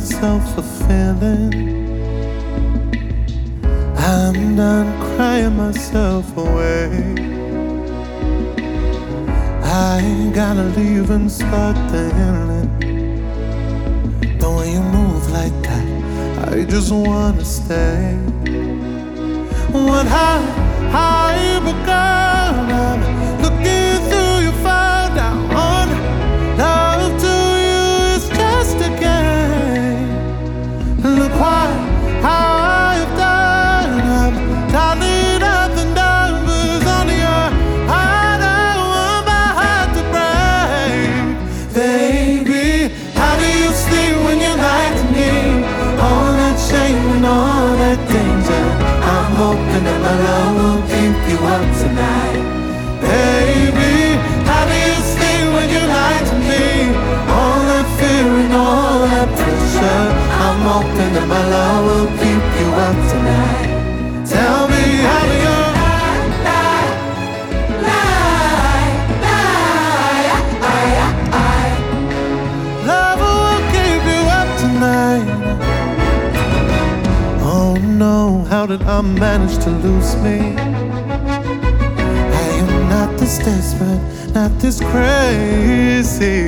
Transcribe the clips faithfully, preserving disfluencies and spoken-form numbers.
myself a feeling. I'm done crying myself away. I gotta leave and start the healing. The way you move like that, I just wanna stay. What high, high begun, I'm looking through your fire down on love to you is just a game. Look why, how I've done, I'm tallying up the numbers on your heart. I want my heart to break. Baby, how do you sleep when you lie to me? All that shame and all that danger, I'm hoping that my love will keep you up tonight. Baby, how do you sleep when you lie to me? All that fear and all that pressure, I'm hoping that my love will keep you up tonight. Tell me, how do you lie, lie, lie, lie, lie, lie. Love will keep you up tonight. Oh no, how did I manage to lose me? I am not this desperate, not this crazy.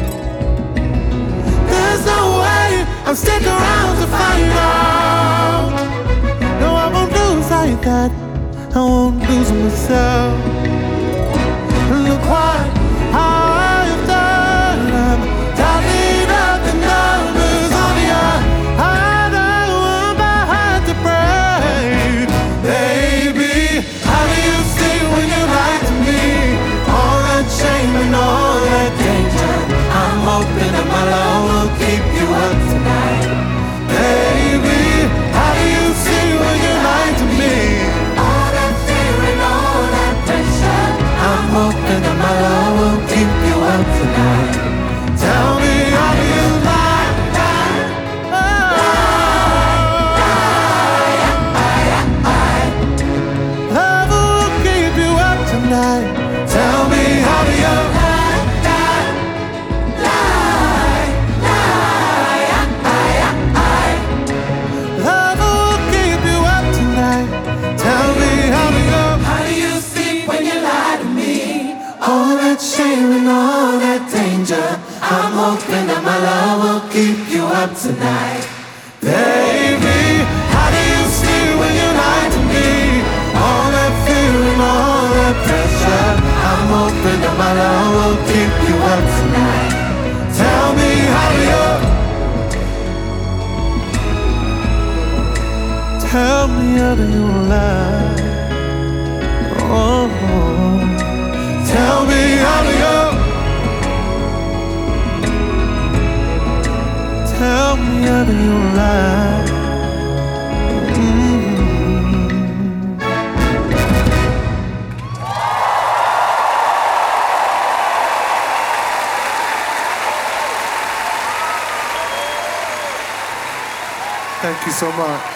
There's no way I'll stick around to find out. No, I won't lose like that, I won't lose myself. Look what I've done, I'm tallying up the numbers on your heart. I want my heart to break. Baby, how do you see when you lie to me? All that shame and all that danger, I'm hoping that my love will keep you up tonight. Baby, how do you see when you lie to me? All that fear and all that pressure, I'm hoping that my love will keep you up tonight. Tell me, how do you lie, lie, lie, lie, lie. Love will keep you up tonight. Tell me, how do you lie, lie, lie, lie, lie, lie. Love will keep you up tonight. Tell me, how do you, how do you sleep when you lie to me? All that shame and all that danger, I'm hoping that my love will keep you up tonight. Baby, how do you sleep when you lie to me? All that fear and all that pressure, I'm hoping that my love will keep you up tonight. Tell me, how do you, tell me, how do you lie? Oh, tell me, how do you, tell me, how do you lie? Mm-hmm. Thank you so much.